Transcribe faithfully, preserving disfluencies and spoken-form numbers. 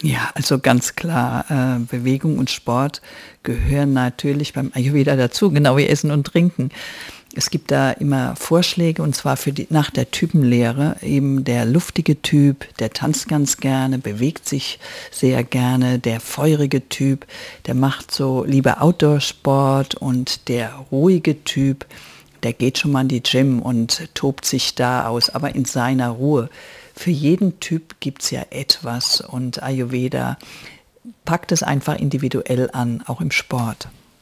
Ja, also ganz klar, äh, Bewegung und Sport gehören natürlich beim Ayurveda dazu, genau wie Essen und Trinken. Es gibt da immer Vorschläge und zwar für die nach der Typenlehre. Eben der luftige Typ, der tanzt ganz gerne, bewegt sich sehr gerne. Der feurige Typ, der macht so lieber Outdoor-Sport und der ruhige Typ, der geht schon mal in die Gym und tobt sich da aus, aber in seiner Ruhe. Für jeden Typ gibt's ja etwas und Ayurveda packt es einfach individuell an, auch im Sport.